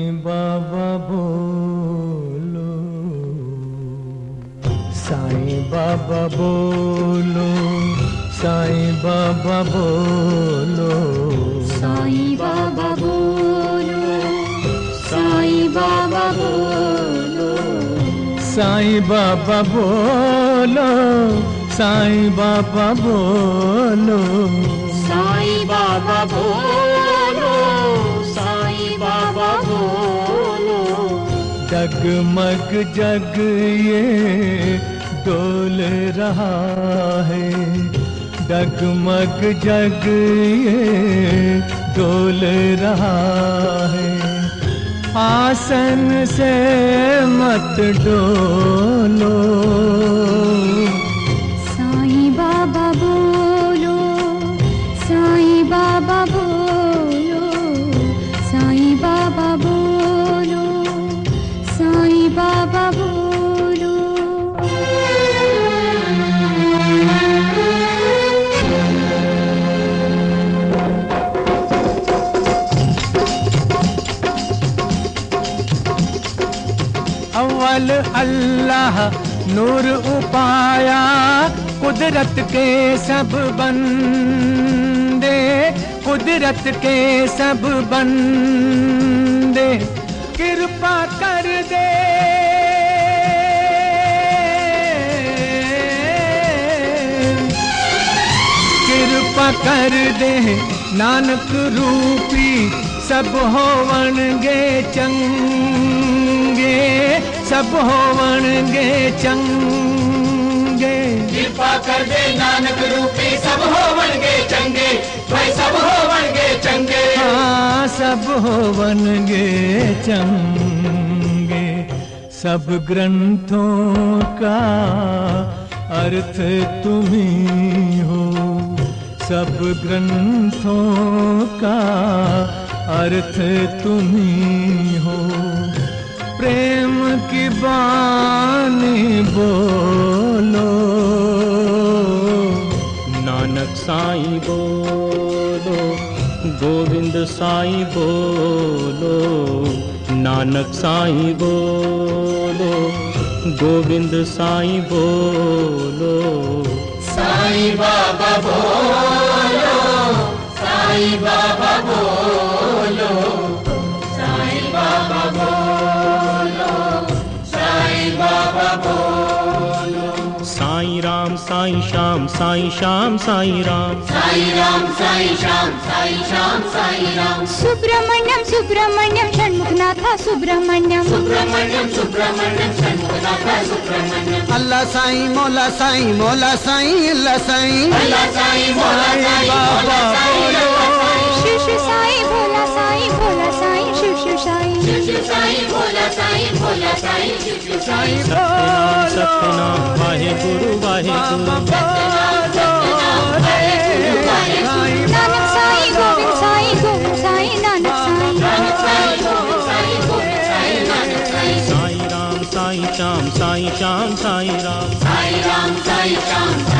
साईं बाबा बोलो, साईं बाबा बोलो, साईं बाबा बोलो, साईं बाबा बोलो, साईं बाबा बोलो, साईं बाबा बोलो, साईं बाबा बोलो, साईं बाबा बोलो, साईं बाबा बोलो। डगमग जग ये डोल रहा है, डगमग जग ये डोल रहा है। आसन से मत डोलो, साईं बाबा बोलो, साईं बाबा बोलो, साईं बाबा बोलो, साईं बाबा बोलो। अव्वल अल्लाह नूर उपाया, कुदरत के सब बंदे, कुदरत के सब बंदे कृपा कर दे, कृपा कर दे। नानक रूपी सब होवणगे चंगे, सब होवणगे चंगे। कृपा कर दे नानक रूपी सब होवणगे चंगे, भाई सब होवणगे चंगे। हाँ सब होवणगे चंगे। सब ग्रंथों का अर्थ तुम्ही हो, सब ग्रंथों का अर्थ तुम्ही हो। प्रेम की बानी बोलो, नानक साईं बोलो, गोविंद साईं बोलो, नानक साईं बोलो, गोविंद साईं बोलो। साईं बाबा बोलो, साईं बाबा बोलो, साईं बाबा बोलो, साईं बाबा बोलो। साईं राम साईं श्याम, साईं श्याम साईं राम, साईं राम साईं श्याम, साईं श्याम साईं राम। सुब्रमण्यम सुब्रमण्यम षण्मुखनाथ सुब्रमण्यम, सुब्रमण्यम सुब्रमण्यम षण्मुखनाथ सुब्रमण्यम। अल्लाह साईं मौला साईं, मौला साईं अल्लाह साईं, अल्लाह साईं मौला साईं, बाबा बोलो। शिव शिव साईं भोला साईं, भोला साईं शिव शिव साईं, शिव शिव साईं भोला साईं, भोला साईं शिव शिव साईं। सत्यनाम सत्यनाम वाहे गुरु वाहे गुरु। नानक साईं गोविंद साईं, गोविंद साईं नानक साईं, नानक साईं गोविंद साईं, गोविंद साईं नानक साईं। साईं राम साईं श्याम, साईं श्याम साईं राम, साईं राम साईं श्याम,